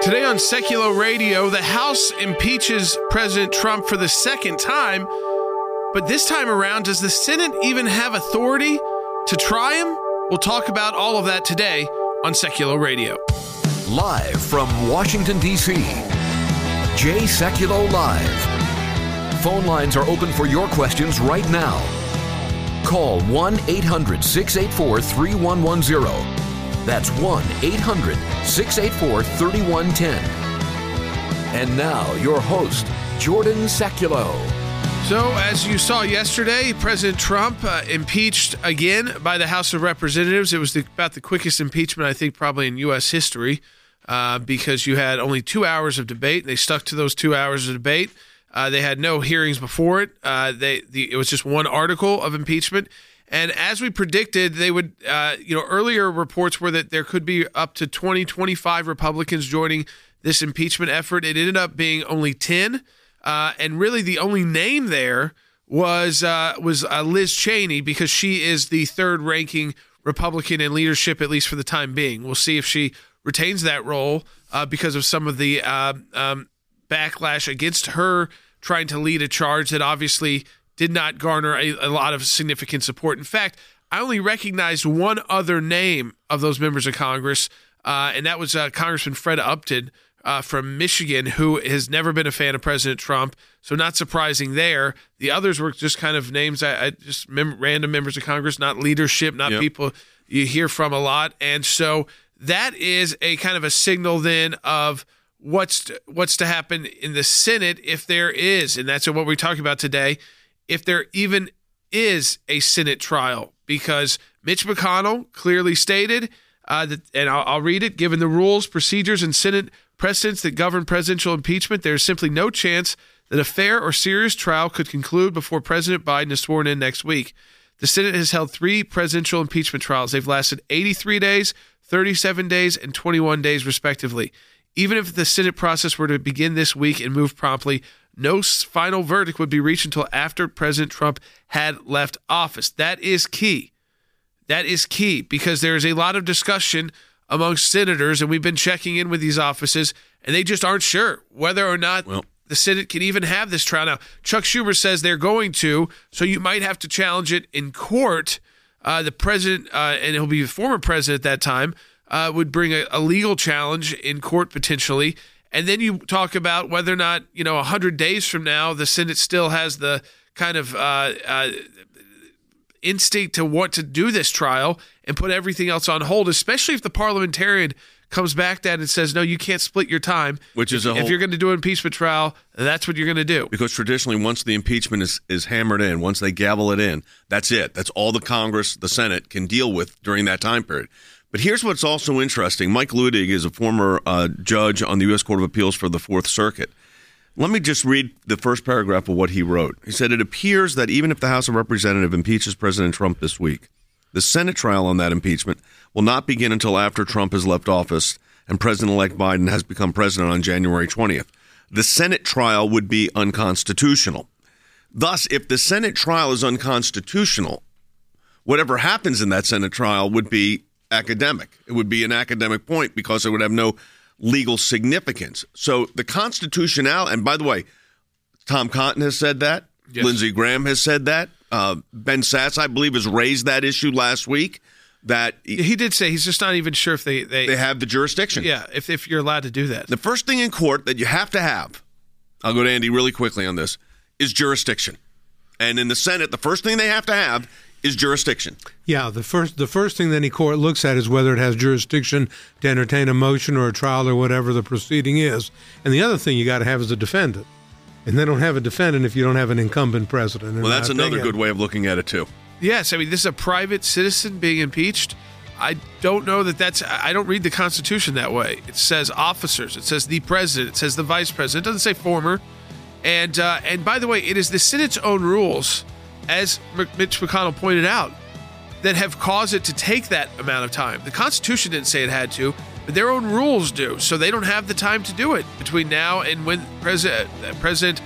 Today on Secular Radio, the House impeaches President Trump for the second time. But this time around, does the Senate even have authority to try him? We'll talk about all of that today on Secular Radio. Live from Washington, D.C., Jay Sekulow Live. Phone lines are open for your questions right now. Call 1-800-684-3110. That's 1-800-684-3110. And now, your host, Jordan Sekulow. So, as you saw yesterday, President Trump impeached again by the House of Representatives. It was about the quickest impeachment, I think, probably in U.S. history, because you had only 2 hours of debate. They stuck to those 2 hours of debate. They had no hearings before it. It was just one article of impeachment. And as we predicted, they would, earlier reports were that there could be up to 20, 25 Republicans joining this impeachment effort. It ended up being only 10. And really the only name there was Liz Cheney, because she is the third-ranking Republican in leadership, at least for the time being. We'll see if she retains that role because of some of the backlash against her trying to lead a charge that obviously did not garner a lot of significant support. In fact, I only recognized one other name of those members of Congress, and that was Congressman Fred Upton from Michigan, who has never been a fan of President Trump, so not surprising there. The others were just kind of names, random members of Congress, not leadership, not people you hear from a lot. And so that is a kind of a signal then of what's to happen in the Senate if there is, and that's what we're talking about today, if there even is a Senate trial, because Mitch McConnell clearly stated that, and I'll read it, given the rules, procedures, and Senate precedents that govern presidential impeachment, there is simply no chance that a fair or serious trial could conclude before President Biden is sworn in next week. The Senate has held 3 presidential impeachment trials. They've lasted 83 days, 37 days, and 21 days, respectively. Even if the Senate process were to begin this week and move promptly, no final verdict would be reached until after President Trump had left office. That is key. That is key, because there is a lot of discussion amongst senators, and we've been checking in with these offices, and they just aren't sure whether or not the Senate can even have this trial. Now, Chuck Schumer says they're going to, so you might have to challenge it in court. The president, and he'll be the former president at that time, would bring a legal challenge in court potentially. And then you talk about whether or not, 100 days from now, the Senate still has the kind of instinct to want to do this trial and put everything else on hold, especially if the parliamentarian comes back then and says, no, you can't split your time. Which is if you're going to do an impeachment trial, that's what you're going to do. Because traditionally, once the impeachment is hammered in, once they gavel it in, that's it. That's all the Congress, the Senate can deal with during that time period. But here's what's also interesting. Mike Ludig is a former judge on the U.S. Court of Appeals for the Fourth Circuit. Let me just read the first paragraph of what he wrote. He said, it appears that even if the House of Representatives impeaches President Trump this week, the Senate trial on that impeachment will not begin until after Trump has left office and President-elect Biden has become president on January 20th. The Senate trial would be unconstitutional. Thus, if the Senate trial is unconstitutional, whatever happens in that Senate trial would be academic. It would be an academic point because it would have no legal significance. So the constitutionality, and by the way, Tom Cotton has said that. Yes. Lindsey Graham has said that. Ben Sasse, I believe, has raised that issue last week. That he did say he's just not even sure if they have the jurisdiction. Yeah, if you're allowed to do that. The first thing in court that you have to have, I'll go to Andy really quickly on this, is jurisdiction. And in the Senate, the first thing they have to have is jurisdiction. Yeah, the first thing that any court looks at is whether it has jurisdiction to entertain a motion or a trial or whatever the proceeding is. And the other thing you got to have is a defendant. And they don't have a defendant if you don't have an incumbent president. Well, that's another good way of looking at it, too. Yes, I mean, this is a private citizen being impeached. I don't know I don't read the Constitution that way. It says officers. It says the president. It says the vice president. It doesn't say former. And by the way, it is the Senate's own rules, as Mitch McConnell pointed out, that have caused it to take that amount of time. The Constitution didn't say it had to, but their own rules do. So they don't have the time to do it between now and when President-elect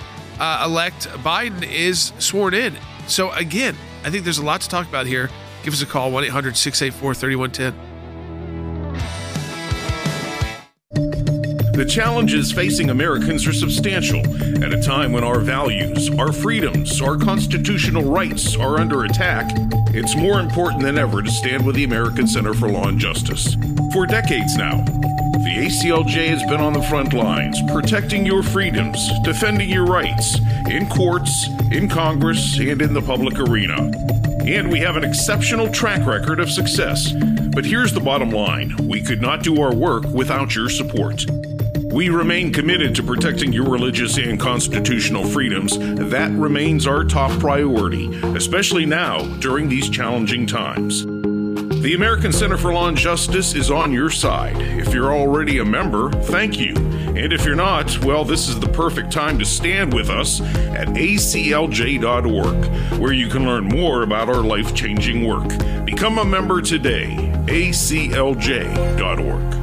Biden is sworn in. So again, I think there's a lot to talk about here. Give us a call, 1-800-684-3110. The challenges facing Americans are substantial at a time when our values, our freedoms, our constitutional rights are under attack. It's more important than ever to stand with the American Center for Law and Justice. For decades now, the ACLJ has been on the front lines, protecting your freedoms, defending your rights, in courts, in Congress, and in the public arena. And we have an exceptional track record of success. But here's the bottom line. We could not do our work without your support. We remain committed to protecting your religious and constitutional freedoms. That remains our top priority, especially now during these challenging times. The American Center for Law and Justice is on your side. If you're already a member, thank you. And if you're not, well, this is the perfect time to stand with us at aclj.org, where you can learn more about our life-changing work. Become a member today, aclj.org.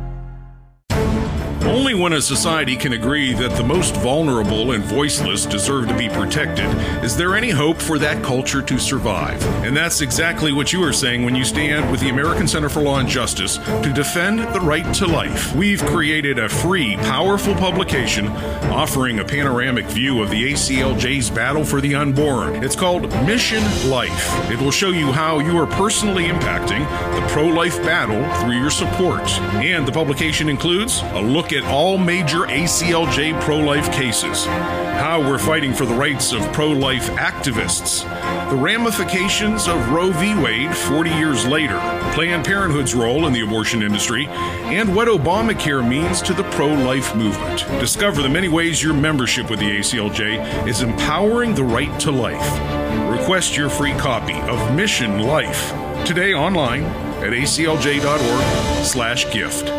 Only when a society can agree that the most vulnerable and voiceless deserve to be protected is there any hope for that culture to survive. And that's exactly what you are saying when you stand with the American Center for Law and Justice to defend the right to life. We've created a free, powerful publication offering a panoramic view of the ACLJ's battle for the unborn. It's called Mission Life. It will show you how you are personally impacting the pro-life battle through your support. And the publication includes a look at all major ACLJ pro-life cases, how we're fighting for the rights of pro-life activists, the ramifications of Roe v. Wade 40 years later, Planned Parenthood's role in the abortion industry, and what Obamacare means to the pro-life movement. Discover the many ways your membership with the ACLJ is empowering the right to life. Request your free copy of Mission Life today online at aclj.org/gift.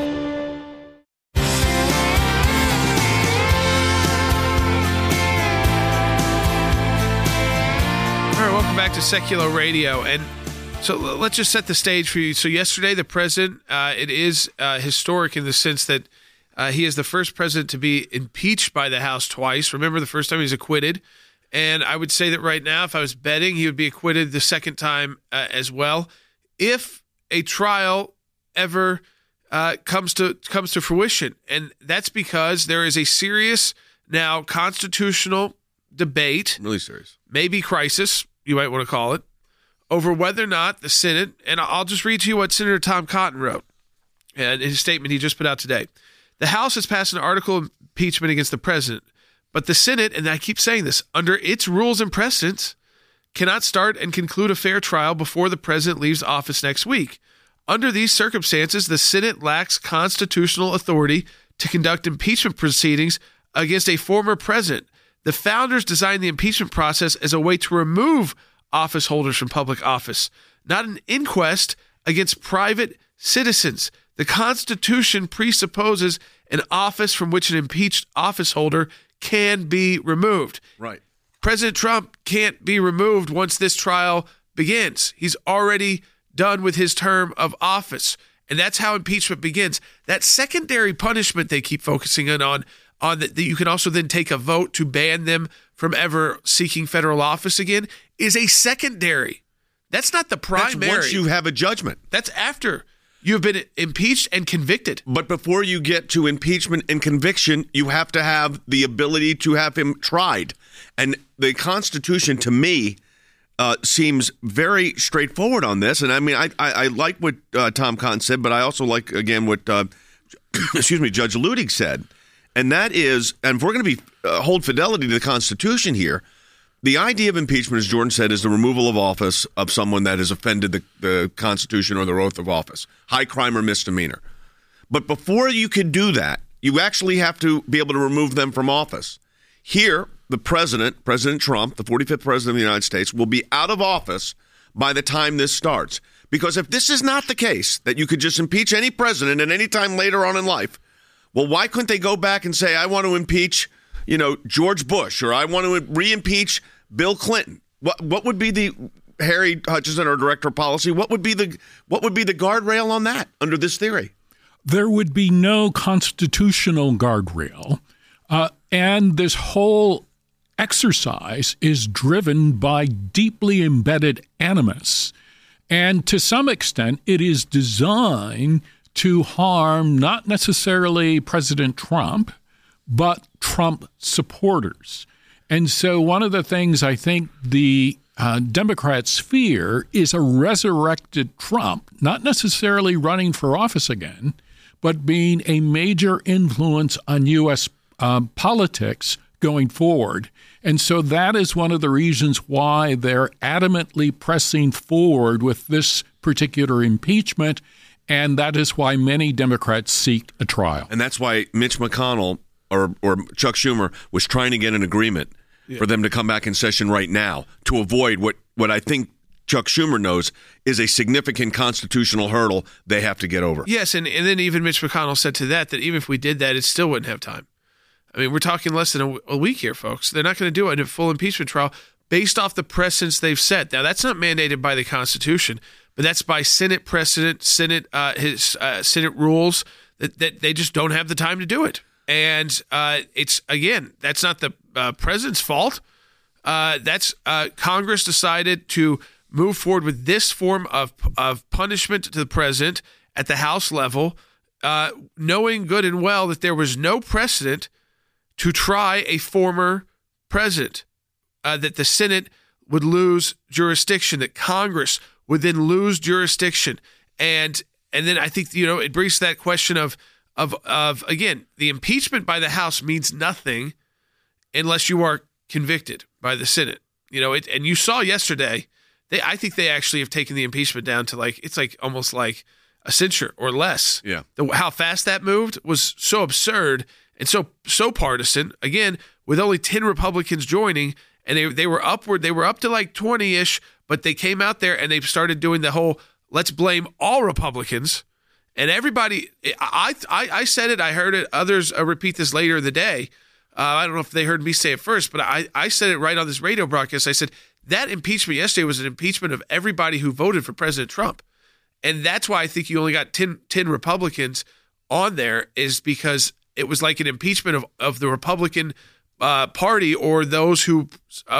Back to Secular Radio, and so let's just set the stage for you. So yesterday, the president, it is historic in the sense that he is the first president to be impeached by the House twice. Remember, the first time he was acquitted, and I would say that right now, if I was betting, he would be acquitted the second time as well. If a trial ever comes to fruition, and that's because there is a serious now constitutional debate, really serious, maybe crisis, you might want to call it, over whether or not the Senate, and I'll just read to you what Senator Tom Cotton wrote in his statement he just put out today. The House has passed an article of impeachment against the president, but the Senate, and I keep saying this, under its rules and precedents, cannot start and conclude a fair trial before the president leaves office next week. Under these circumstances, the Senate lacks constitutional authority to conduct impeachment proceedings against a former president. The founders designed the impeachment process as a way to remove office holders from public office, not an inquest against private citizens. The Constitution presupposes an office from which an impeached office holder can be removed. Right. President Trump can't be removed once this trial begins. He's already done with his term of office, and that's how impeachment begins. That secondary punishment they keep focusing in on that you can also then take a vote to ban them from ever seeking federal office again, is a secondary. That's not the primary. That's once you have a judgment. That's after you've been impeached and convicted. But before you get to impeachment and conviction, you have to have the ability to have him tried. And the Constitution, to me, seems very straightforward on this. And I mean, I like what Tom Cotton said, but I also like, again, what Judge Luttig said. And that is, and if we're going to be hold fidelity to the Constitution here, the idea of impeachment, as Jordan said, is the removal of office of someone that has offended the Constitution or their oath of office, high crime or misdemeanor. But before you can do that, you actually have to be able to remove them from office. Here, the president, President Trump, the 45th president of the United States, will be out of office by the time this starts. Because if this is not the case, that you could just impeach any president at any time later on in life, well, why couldn't they go back and say, I want to impeach, George Bush, or I want to re-impeach Bill Clinton? What would be the Harry Hutchinson, our director of policy? What would be the guardrail on that under this theory? There would be no constitutional guardrail, and this whole exercise is driven by deeply embedded animus, and to some extent, it is designed to harm not necessarily President Trump, but Trump supporters. And so one of the things I think the Democrats fear is a resurrected Trump, not necessarily running for office again, but being a major influence on U.S. Politics going forward. And so that is one of the reasons why they're adamantly pressing forward with this particular impeachment, and that is why many Democrats seek a trial. And that's why Mitch McConnell or Chuck Schumer was trying to get an agreement for them to come back in session right now to avoid what I think Chuck Schumer knows is a significant constitutional hurdle they have to get over. Yes, and then even Mitch McConnell said to that even if we did that, it still wouldn't have time. I mean, we're talking less than a week here, folks. They're not going to do it in a full impeachment trial based off the precedents they've set. Now, that's not mandated by the Constitution, but that's by Senate precedent, Senate rules that they just don't have the time to do it. And it's, again, that's not the president's fault. That's Congress decided to move forward with this form of punishment to the president at the House level, knowing good and well that there was no precedent to try a former president, that the Senate would lose jurisdiction, that Congress would then lose jurisdiction. And then I think, it brings to that question of again, the impeachment by the House means nothing unless you are convicted by the Senate. And you saw yesterday, I think they actually have taken the impeachment down to it's almost like a censure or less. Yeah. How fast that moved was so absurd and so partisan. Again, with only 10 Republicans joining, and they were upward. They were up to 20-ish, but they came out there and they started doing the whole let's blame all Republicans. And everybody, I said it, I heard it, others repeat this later in the day. I don't know if they heard me say it first, but I said it right on this radio broadcast. I said that impeachment yesterday was an impeachment of everybody who voted for President Trump. And that's why I think you only got 10 Republicans on there, is because it was like an impeachment of the Republican Party or those who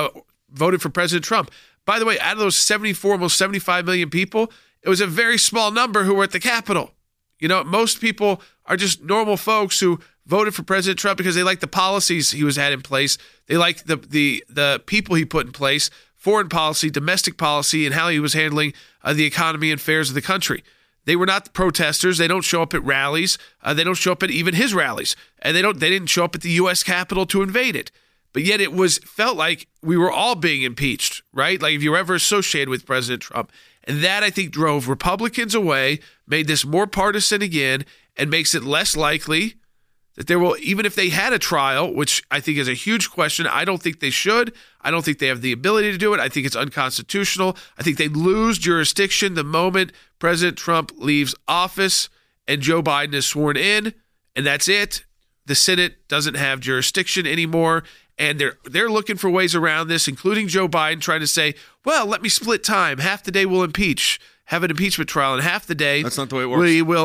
voted for President Trump. By the way, out of those 74, almost 75 million people, it was a very small number who were at the Capitol. Most people are just normal folks who voted for President Trump because they like the policies he had in place. They like the people he put in place, foreign policy, domestic policy, and how he was handling the economy and affairs of the country. They were not the protesters. They don't show up at rallies. They don't show up at even his rallies, and they didn't show up at the U.S. Capitol to invade it. But yet it felt like we were all being impeached, right? Like if you were ever associated with President Trump. And that, I think, drove Republicans away, made this more partisan again, and makes it less likely that there will, even if they had a trial, which I think is a huge question. I don't think they should. I don't think they have the ability to do it. I think it's unconstitutional. I think they lose jurisdiction the moment President Trump leaves office and Joe Biden is sworn in, and that's it. The Senate doesn't have jurisdiction anymore. And they're looking for ways around this, including Joe Biden trying to say, well, let me split time. Half the day we'll have an impeachment trial, and half the day that's not the way it works.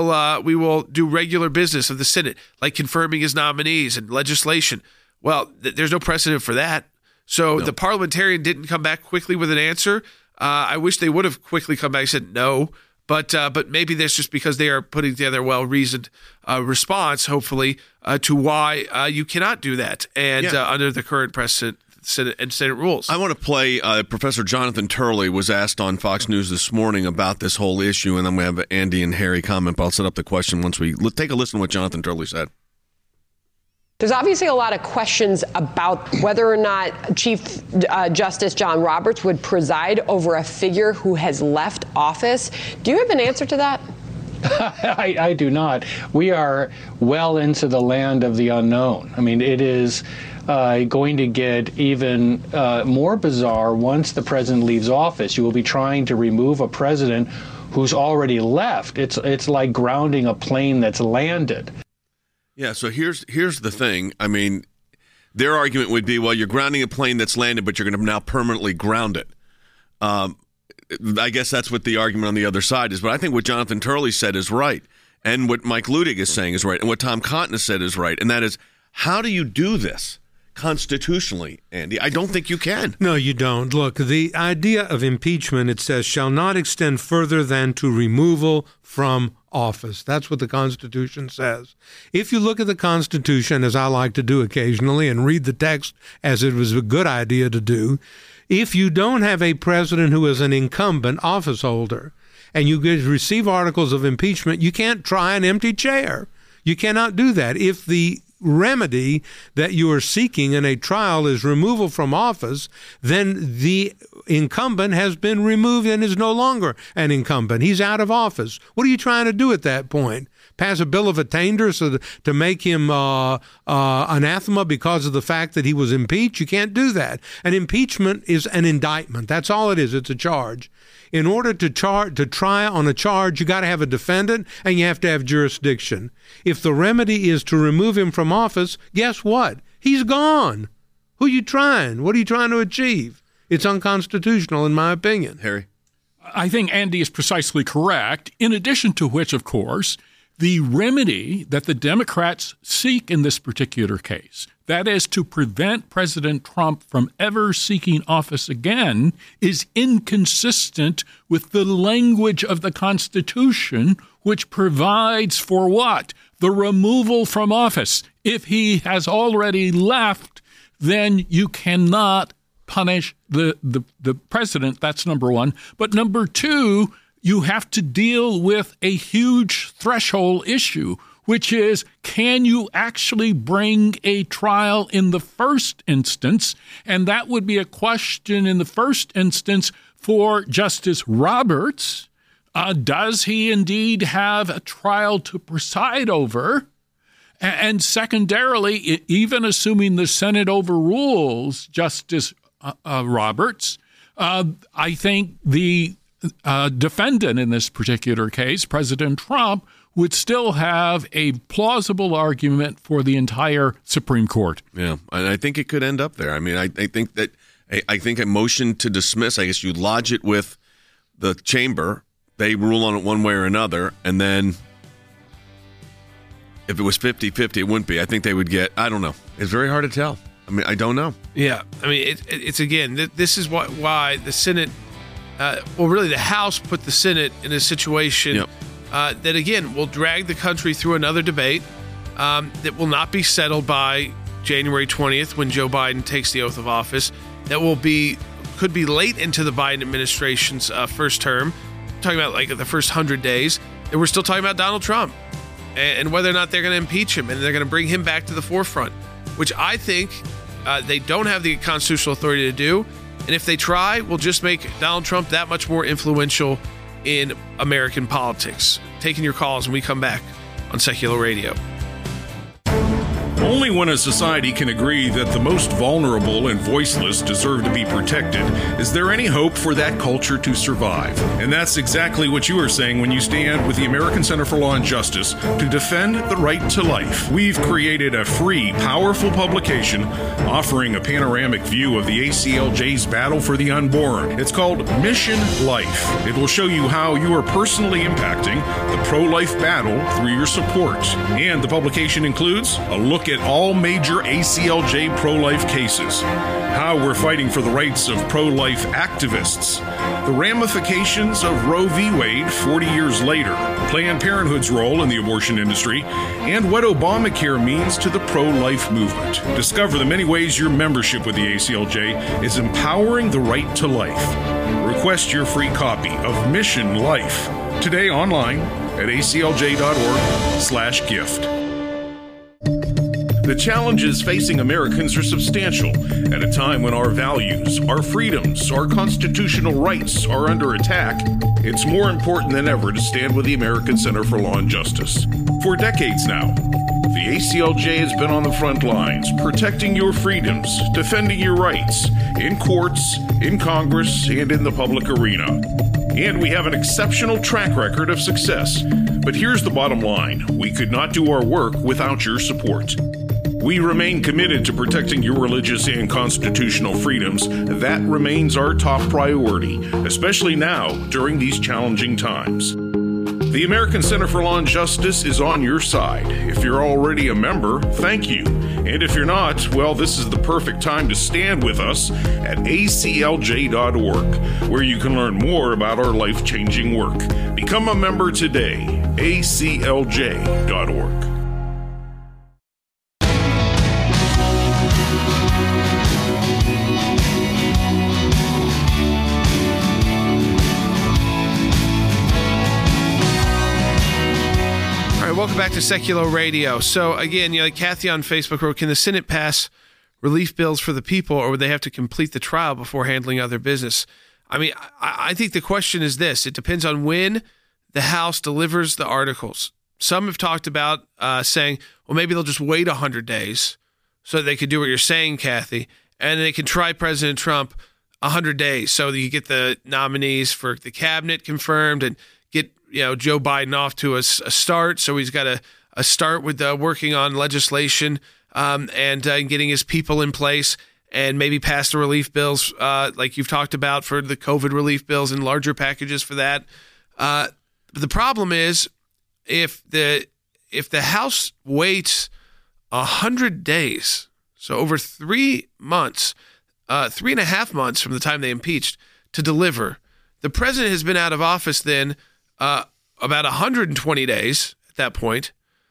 We will do regular business of the Senate, like confirming his nominees and legislation. Well, there's no precedent for that. So the parliamentarian didn't come back quickly with an answer. I wish they would have quickly come back and said no. But maybe that's just because they are putting together a well-reasoned response, hopefully, to why you cannot do that under the current precedent Senate rules. I want to play Professor Jonathan Turley was asked on Fox News this morning about this whole issue, and I'm going to have Andy and Harry comment, but I'll set up the question once we take a listen to what Jonathan Turley said. There's obviously a lot of questions about whether or not Chief Justice John Roberts would preside over a figure who has left office. Do you have an answer to that? I do not. We are well into the land of the unknown. I mean, it is going to get even more bizarre once the president leaves office. You will be trying to remove a president who's already left. It's like grounding a plane that's landed. Yeah, so here's the thing. I mean, their argument would be, well, you're grounding a plane that's landed, but you're going to now permanently ground it. I guess that's what the argument on the other side is. But I think what Jonathan Turley said is right, and what Mike Ludig is saying is right, and what Tom Cotton has said is right, and that is, how do you do this constitutionally, Andy? I don't think you can. No, you don't. Look, the idea of impeachment, it says, shall not extend further than to removal from office. That's what the Constitution says. If you look at the Constitution, as I like to do occasionally, and read the text as it was a good idea to do, if you don't have a president who is an incumbent office holder and you receive articles of impeachment, you can't try an empty chair. You cannot do that. If the remedy that you are seeking in a trial is removal from office, then the incumbent has been removed and is no longer an incumbent. He's out of office. What are you trying to do at that point? Pass a bill of attainder to make him anathema because of the fact that he was impeached? You can't do that. An impeachment is an indictment. That's all it is. It's a charge. In order to try on a charge, you got to have a defendant and you have to have jurisdiction. If the remedy is to remove him from office, guess what? He's gone. Who are you trying? What are you trying to achieve? It's unconstitutional, in my opinion. Harry? I think Andy is precisely correct, in addition to which, of course, the remedy that the Democrats seek in this particular case, that is to prevent President Trump from ever seeking office again, is inconsistent with the language of the Constitution, which provides for what? The removal from office. If he has already left, then you cannot punish the president. That's number one. But number two, you have to deal with a huge threshold issue, which is, can you actually bring a trial in the first instance? And that would be a question in the first instance for Justice Roberts. Does he indeed have a trial to preside over? And secondarily, even assuming the Senate overrules Justice Roberts, I think the defendant in this particular case, President Trump, would still have a plausible argument for the entire Supreme Court. Yeah, and I think it could end up there. I mean, I think that a motion to dismiss, I guess you lodge it with the chamber, they rule on it one way or another, and then if it was 50-50, it wouldn't be. I think they would get, I don't know. It's very hard to tell. I mean, I don't know. Yeah, I mean, it's again, this is why the Senate, really the House put the Senate in a situation that, again, will drag the country through another debate that will not be settled by January 20th when Joe Biden takes the oath of office. That could be late into the Biden administration's first term. I'm talking about like the first 100 days. And we're still talking about Donald Trump and whether or not they're going to impeach him and they're going to bring him back to the forefront, which I think they don't have the constitutional authority to do. And if they try, we'll just make Donald Trump that much more influential in American politics. Taking your calls when we come back on Secular Radio. Only when a society can agree that the most vulnerable and voiceless deserve to be protected is there any hope for that culture to survive. And that's exactly what you are saying when you stand with the American Center for Law and Justice to defend the right to life. We've created a free, powerful publication offering a panoramic view of the ACLJ's battle for the unborn. It's called Mission Life. It will show you how you are personally impacting the pro-life battle through your support. And the publication includes a look at all major ACLJ pro-life cases, how we're fighting for the rights of pro-life activists, the ramifications of Roe v. Wade 40 years later, Planned Parenthood's role in the abortion industry, and what Obamacare means to the pro-life movement. Discover the many ways your membership with the ACLJ is empowering the right to life. Request your free copy of Mission Life today online at aclj.org/gift. The challenges facing Americans are substantial at a time when our values, our freedoms, our constitutional rights are under attack. It's more important than ever to stand with the American Center for Law and Justice. For decades now, the ACLJ has been on the front lines, protecting your freedoms, defending your rights, in courts, in Congress, and in the public arena. And we have an exceptional track record of success. But here's the bottom line. We could not do our work without your support. We remain committed to protecting your religious and constitutional freedoms. That remains our top priority, especially now during these challenging times. The American Center for Law and Justice is on your side. If you're already a member, thank you. And if you're not, well, this is the perfect time to stand with us at aclj.org, where you can learn more about our life-changing work. Become a member today. aclj.org. Welcome back to Secular Radio. So again, like Kathy on Facebook wrote, can the Senate pass relief bills for the people, or would they have to complete the trial before handling other business? I mean, I think the question is this. It depends on when the House delivers the articles. Some have talked about saying, well, maybe they'll just wait 100 days so that they could do what you're saying, Kathy, and they can try President Trump 100 days so that you get the nominees for the cabinet confirmed and get Joe Biden off to a start. So he's got a start with working on legislation and getting his people in place, and maybe pass the relief bills like you've talked about for the COVID relief bills and larger packages for that. But the problem is if the House waits 100 days, so over 3 months, 3.5 months from the time they impeached to deliver, the president has been out of office then about 120 days at that point.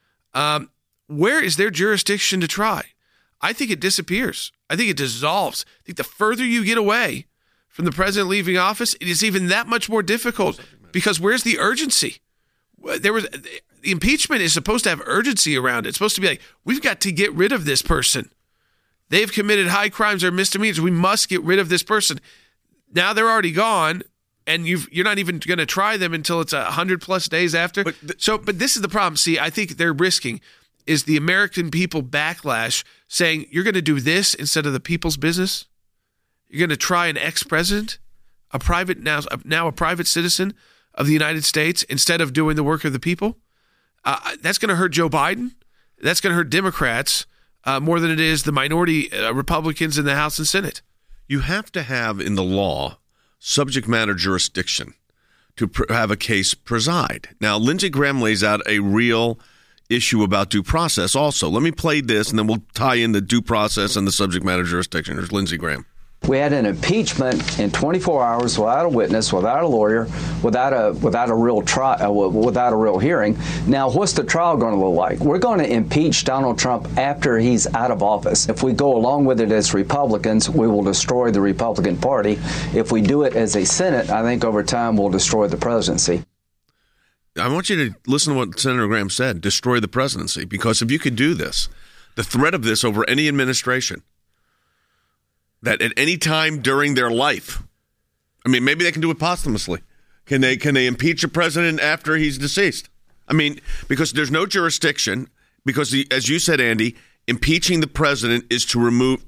Where is their jurisdiction to try? I think it disappears. I think it dissolves. I think the further you get away from the president leaving office, it is even that much more difficult, because where's the urgency? The impeachment is supposed to have urgency around it. It's supposed to be like, we've got to get rid of this person. They've committed high crimes or misdemeanors. We must get rid of this person. Now they're already gone, and you're not even going to try them until it's 100+ days after. But this is the problem. See, I think they're risking is the American people backlash, saying you're going to do this instead of the people's business. You're going to try an ex-president, a private now a private citizen of the United States, instead of doing the work of the people. That's going to hurt Joe Biden. That's going to hurt Democrats more than it is the minority Republicans in the House and Senate. You have to have in the law subject matter jurisdiction to have a case preside. Now, Lindsey Graham lays out a real issue about due process also. Let me play this, and then we'll tie in the due process and the subject matter jurisdiction. There's Lindsey Graham. We had an impeachment in 24 hours without a witness, without a lawyer, without a real trial, without a real hearing. Now, what's the trial going to look like? We're going to impeach Donald Trump after he's out of office. If we go along with it as Republicans, we will destroy the Republican Party. If we do it as a Senate, I think over time we'll destroy the presidency. I want you to listen to what Senator Graham said, destroy the presidency, because if you could do this, the threat of this over any administration, that at any time during their life, I mean, maybe they can do it posthumously. Can they impeach a president after he's deceased? I mean, because there's no jurisdiction, because as you said, Andy, impeaching the president is to remove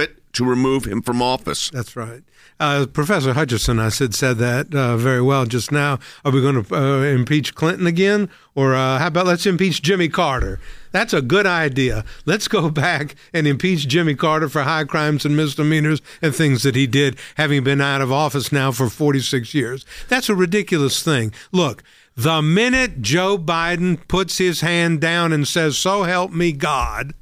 him from office. That's right. Professor Hutchison, I said that very well just now. Are we going to impeach Clinton again? Or how about let's impeach Jimmy Carter? That's a good idea. Let's go back and impeach Jimmy Carter for high crimes and misdemeanors and things that he did, having been out of office now for 46 years. That's a ridiculous thing. Look, the minute Joe Biden puts his hand down and says, "So help me God,"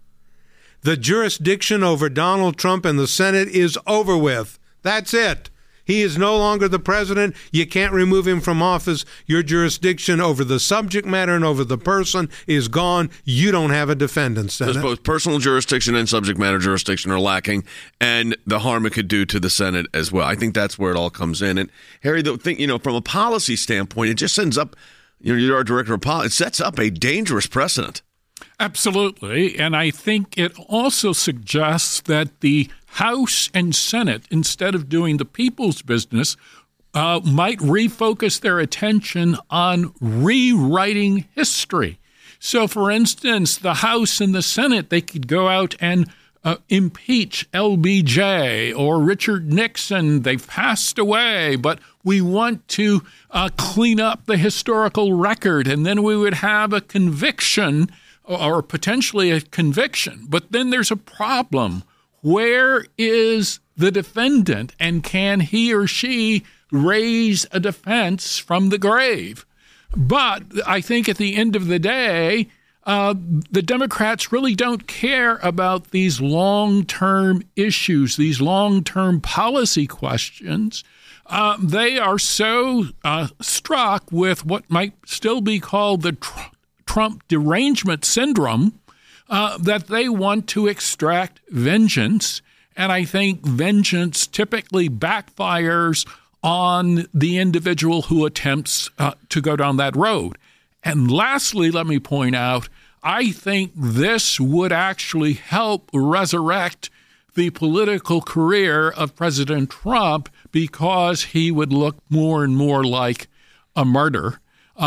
the jurisdiction over Donald Trump and the Senate is over with. That's it. He is no longer the president. You can't remove him from office. Your jurisdiction over the subject matter and over the person is gone. You don't have a defendant, Senate. Because both personal jurisdiction and subject matter jurisdiction are lacking, and the harm it could do to the Senate as well. I think that's where it all comes in. And Harry, the thing, from a policy standpoint, it just sends up, you're our director of policy, it sets up a dangerous precedent. Absolutely. And I think it also suggests that the House and Senate, instead of doing the people's business, might refocus their attention on rewriting history. So, for instance, the House and the Senate, they could go out and impeach LBJ or Richard Nixon. They've passed away, but we want to clean up the historical record, and then we would have a conviction or potentially a conviction. But then there's a problem. Where is the defendant, and can he or she raise a defense from the grave? But I think at the end of the day, the Democrats really don't care about these long-term issues, these long-term policy questions. They are so struck with what might still be called the Trump derangement syndrome that they want to extract vengeance. And I think vengeance typically backfires on the individual who attempts to go down that road. And lastly, let me point out, I think this would actually help resurrect the political career of President Trump because he would look more and more like a martyr.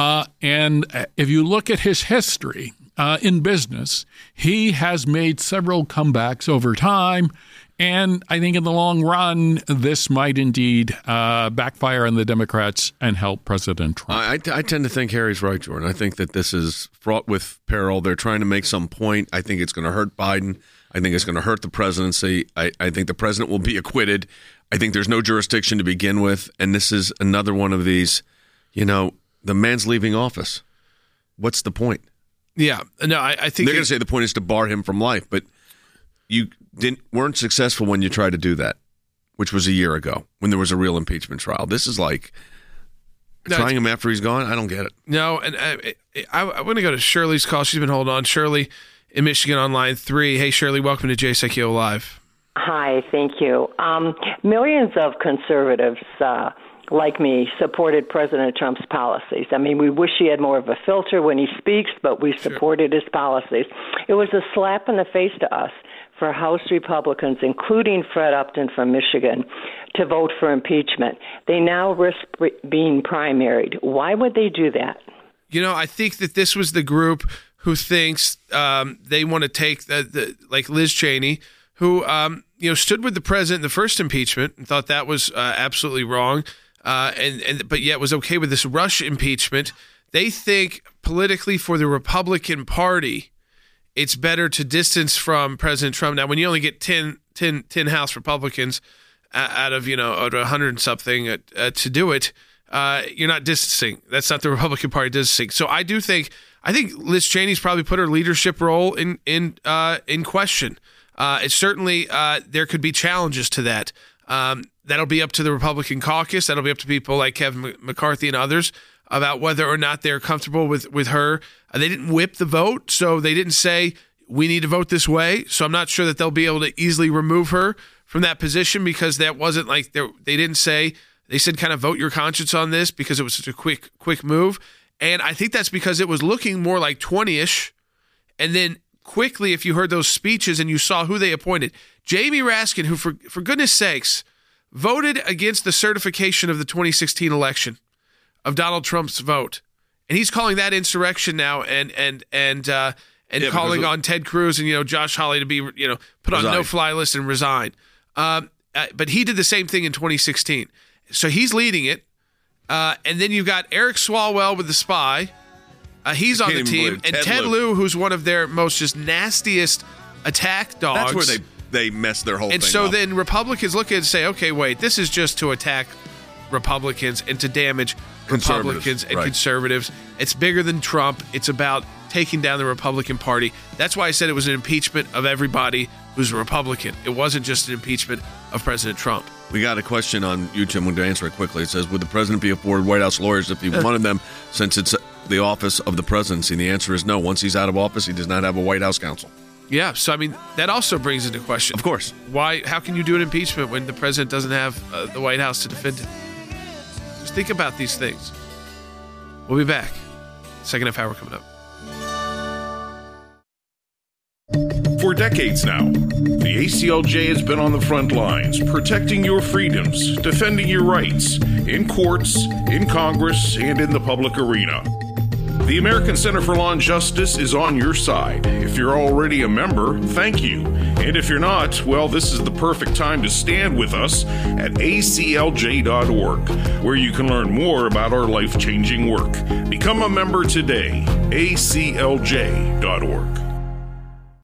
And if you look at his history in business, he has made several comebacks over time. And I think in the long run, this might indeed backfire on the Democrats and help President Trump. I tend to think Harry's right, Jordan. I think that this is fraught with peril. They're trying to make some point. I think it's going to hurt Biden. I think it's going to hurt the presidency. I think the president will be acquitted. I think there's no jurisdiction to begin with. And this is another one of these, the man's leaving office. What's the point? Yeah. No, I think they're going to say the point is to bar him from life. But you weren't successful when you tried to do that, which was a year ago when there was a real impeachment trial. This is like trying him after he's gone. I don't get it. No, and I want to go to Shirley's call. She's been holding on. Shirley in Michigan on line 3. Hey, Shirley, welcome to Jay Sekulow Live. Hi, thank you. Millions of conservatives like me supported President Trump's policies. I mean, we wish he had more of a filter when he speaks, but we supported his policies. It was a slap in the face to us for House Republicans, including Fred Upton from Michigan, to vote for impeachment. They now risk being primaried. Why would they do that? I think that this was the group who thinks they want to take like Liz Cheney, who stood with the president in the first impeachment and thought that was absolutely wrong, but yet was okay with this rush impeachment. They think politically for the Republican Party, it's better to distance from President Trump. Now, when you only get 10 House Republicans out of 100 something to do it, you're not distancing. That's not the Republican Party distancing. So I think Liz Cheney's probably put her leadership role in question. It's certainly there could be challenges to that. That'll be up to the Republican caucus. That'll be up to people like Kevin McCarthy and others about whether or not they're comfortable with her. They didn't whip the vote, so they didn't say, we need to vote this way. So I'm not sure that they'll be able to easily remove her from that position because that wasn't like they didn't say, they said kind of vote your conscience on this because it was such a quick move. And I think that's because it was looking more like 20-ish. And then quickly, if you heard those speeches and you saw who they appointed, Jamie Raskin, who for goodness sakes, voted against the certification of the 2016 election of Donald Trump's vote. And he's calling that insurrection now and calling on Ted Cruz and, Josh Hawley to be, put on no-fly list and resign. But he did the same thing in 2016. So he's leading it. And then you've got Eric Swalwell with The Spy. He's on the team. And Ted Lieu, who's one of their most just nastiest attack dogs. That's where they mess their whole thing up. And so then Republicans look at it and say, okay, wait, this is just to attack Republicans and to damage Republicans and conservatives. It's bigger than Trump. It's about taking down the Republican Party. That's why I said it was an impeachment of everybody who's a Republican. It wasn't just an impeachment of President Trump. We got a question on YouTube. I'm going to answer it quickly. It says, would the president be afforded White House lawyers if he wanted them, since it's the office of the presidency? And the answer is no. Once he's out of office, he does not have a White House counsel. Yeah, so I mean, that also brings into question. Of course. How can you do an impeachment when the president doesn't have the White House to defend it? Just think about these things. We'll be back. Second half hour coming up. For decades now, the ACLJ has been on the front lines, protecting your freedoms, defending your rights, in courts, in Congress, and in the public arena. The American Center for Law and Justice is on your side. If you're already a member, thank you. And if you're not, well, this is the perfect time to stand with us at aclj.org, where you can learn more about our life-changing work. Become a member today, aclj.org.